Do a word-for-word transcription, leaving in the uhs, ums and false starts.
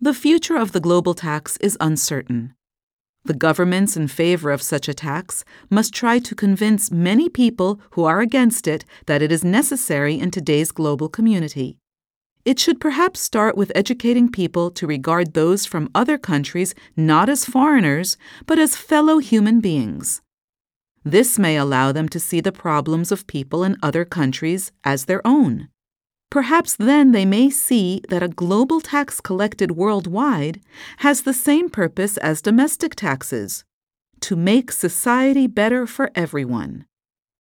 The future of the global tax is uncertain. The governments in favor of such a tax must try to convince many people who are against it that it is necessary in today's global community. It should perhaps start with educating people to regard those from other countries not as foreigners, but as fellow human beings. This may allow them to see the problems of people in other countries as their own. Perhaps then they may see that a global tax collected worldwide has the same purpose as domestic taxes: to make society better for everyone.